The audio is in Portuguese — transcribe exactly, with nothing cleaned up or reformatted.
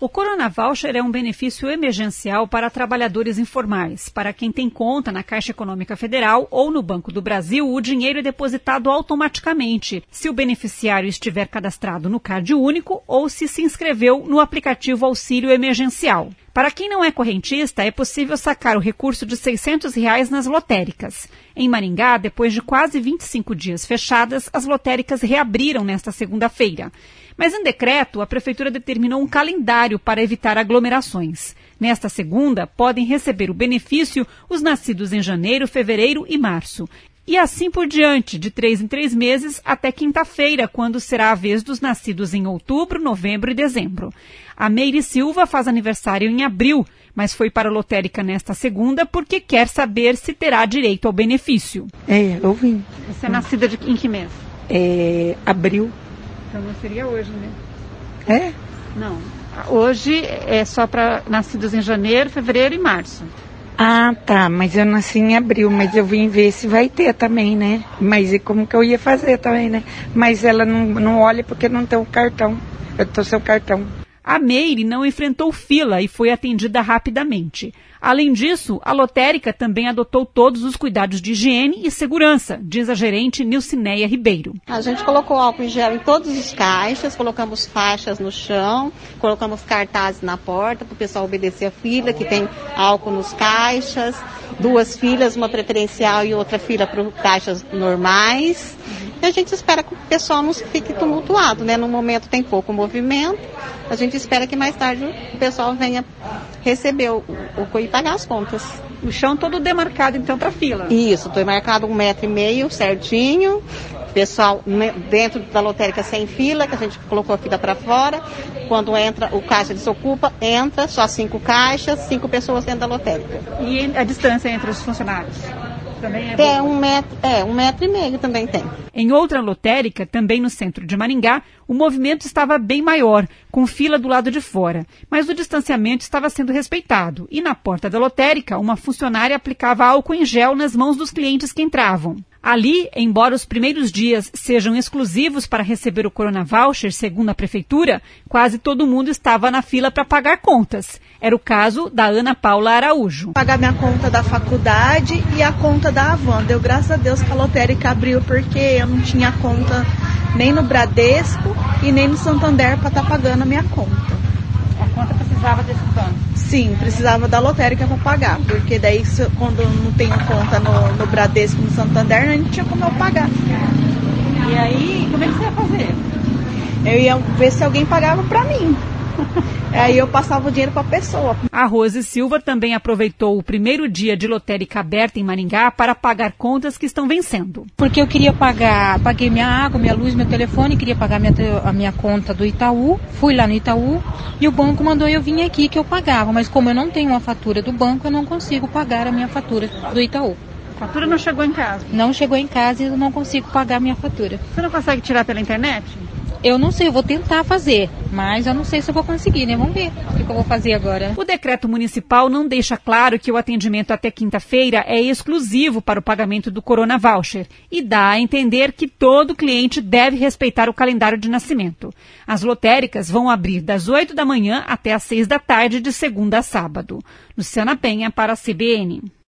O Corona Voucher é um benefício emergencial para trabalhadores informais. Para quem tem conta na Caixa Econômica Federal ou no Banco do Brasil, o dinheiro é depositado automaticamente, se o beneficiário estiver cadastrado no Card Único ou se se inscreveu no aplicativo Auxílio Emergencial. Para quem não é correntista, é possível sacar o recurso de seiscentos reais nas lotéricas. Em Maringá, depois de quase vinte e cinco dias fechadas, as lotéricas reabriram nesta segunda-feira. Mas em decreto, a Prefeitura determinou um calendário para evitar aglomerações. Nesta segunda, podem receber o benefício os nascidos em janeiro, fevereiro e março. E assim por diante, de três em três meses até quinta-feira, quando será a vez dos nascidos em outubro, novembro e dezembro. A Meire Silva faz aniversário em abril, mas foi para a lotérica nesta segunda porque quer saber se terá direito ao benefício. É, eu vim. Você é nascida de, em que mês? É, abril. Então não seria hoje, né? É? Não. Hoje é só para nascidos em janeiro, fevereiro e março. Ah, tá, mas eu nasci em abril, mas eu vim ver se vai ter também, né? Mas e como que eu ia fazer também, né? Mas ela não, não olha porque não tem o cartão. Eu tô sem o cartão. A Meire não enfrentou fila e foi atendida rapidamente. Além disso, a lotérica também adotou todos os cuidados de higiene e segurança, diz a gerente Nilcineia Ribeiro. A gente colocou álcool em gel em todos os caixas, colocamos faixas no chão, colocamos cartazes na porta para o pessoal obedecer a fila, que tem álcool nos caixas, duas filas, uma preferencial e outra fila para caixas normais. E a gente espera que o pessoal não fique tumultuado, né? No momento tem pouco movimento, a gente espera que mais tarde o pessoal venha receber o, o e pagar as contas. O chão todo demarcado, então, para fila? Isso, demarcado um metro e meio, certinho. Pessoal dentro da lotérica sem fila, que a gente colocou a fila para fora. Quando entra, o caixa desocupa, entra, só cinco caixas, cinco pessoas dentro da lotérica. E a distância entre os funcionários? Também é tem um metro, é, um metro e meio também tem. Em outra lotérica, também no centro de Maringá, o movimento estava bem maior, com fila do lado de fora. Mas o distanciamento estava sendo respeitado. E na porta da lotérica, uma funcionária aplicava álcool em gel nas mãos dos clientes que entravam. Ali, embora os primeiros dias sejam exclusivos para receber o Corona Voucher, segundo a Prefeitura, quase todo mundo estava na fila para pagar contas. Era o caso da Ana Paula Araújo. Pagar minha conta da faculdade e a conta da Avan. Deu graças a Deus que a lotérica abriu, porque eu não tinha conta nem no Bradesco e nem no Santander para estar tá pagando a minha conta. A conta precisava desse banco? Sim, precisava da lotérica para pagar, porque daí quando eu não tenho conta no, no Bradesco e no Santander, não tinha como eu pagar. E aí, como é que você ia fazer? Eu ia ver se alguém pagava para mim. Aí eu passava o dinheiro para a pessoa. A Rose Silva também aproveitou o primeiro dia de lotérica aberta em Maringá para pagar contas que estão vencendo. Porque eu queria pagar, paguei minha água, minha luz, meu telefone, queria pagar minha, a minha conta do Itaú, fui lá no Itaú e o banco mandou eu vir aqui que eu pagava, mas como eu não tenho uma fatura do banco, eu não consigo pagar a minha fatura do Itaú. A fatura não chegou em casa? Não chegou em casa e eu não consigo pagar a minha fatura. Você não consegue tirar pela internet? Eu não sei, eu vou tentar fazer, mas eu não sei se eu vou conseguir, né? Vamos ver o que eu vou fazer agora. O decreto municipal não deixa claro que o atendimento até quinta-feira é exclusivo para o pagamento do Corona Voucher e dá a entender que todo cliente deve respeitar o calendário de nascimento. As lotéricas vão abrir das oito da manhã até às seis da tarde, de segunda a sábado. Luciana Penha para a C B N.